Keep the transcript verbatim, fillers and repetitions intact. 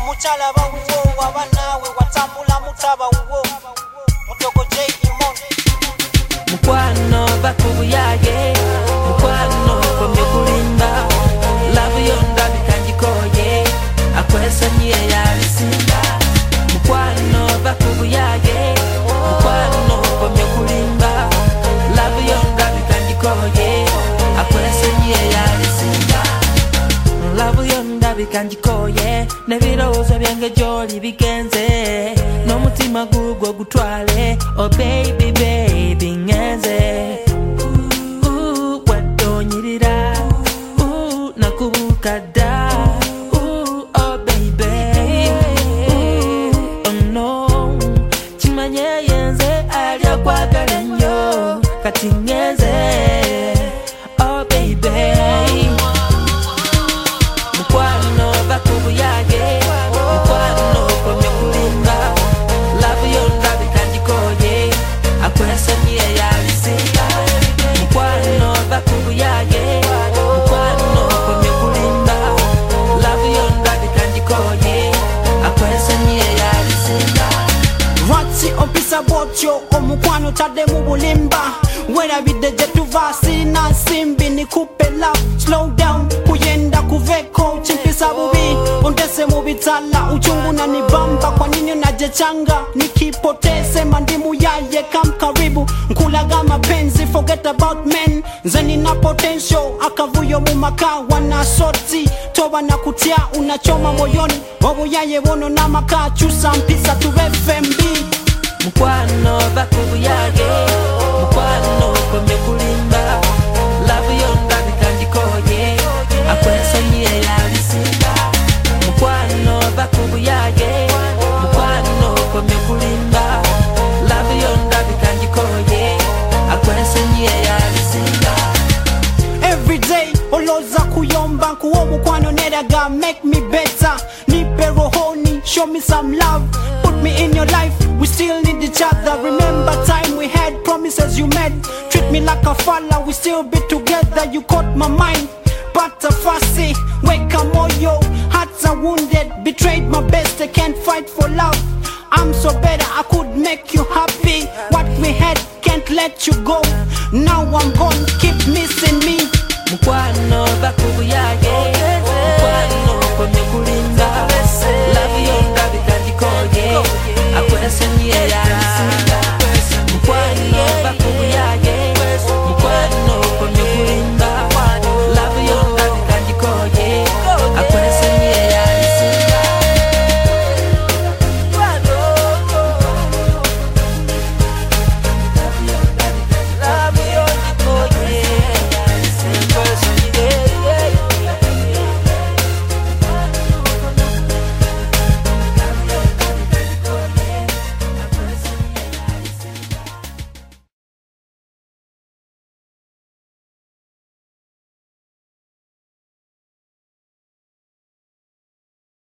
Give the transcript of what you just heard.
muchala bawuwo abanawe watambula mutaba uwo mutoko J Imon mukwano bakubuyage mukwano komye kulimba love yonda bikanjikoye akwesa niye yalisinda mukwano bakubuyage mukwano komye kulimba love yonda bikanjikoye akwesa niye yalisinda love yonda bikanjikoye nebirozo byange joli bigenze no mutima gugwo gutwale oh baby baby ngenze ooh wadonyirira ooh nakubukada ooh oh baby ooh, oh no chimanye yenze alya kwagala nnyo kati ngenze oh baby mukwano bakubuyage mukwano komye kulimba love yonda bikanjikoye akwesa niye yalisinda mukwano bakubuyage mukwano komye kulimba love yonda bikanjikoye akwesa niye yalisinda Ratsi opisa botyo omukwano tade mu bulimba wera bideje tuvasi na simbi nikupe love slow down kuyenda kuveko chimpisa bubi ondese mu bitala uchungu na nibamba kwa nini unajechanga nikipoteze mandimu yaye kam karibu nkulaga mapenzi forget about men zeni na potential akavuyo mu makawa na soti toba na kutia unachoma moyoni obu yaye bono na maka chusa mpisa tu F M B mukwano bakubuyage mukwano komye kulimba love yonda bikanjikoye akwesa niye yalisinda mukwano bakubuyage mukwano komye kulimba love yonda bikanjikoye akwesa niye yalisinda every day oloza kuyomba kuwo mukwano neraga make me better nipe rohoni show me some love put me in your life we still need each other remember time we had promises you made treat me like a fella we still be together you caught my mind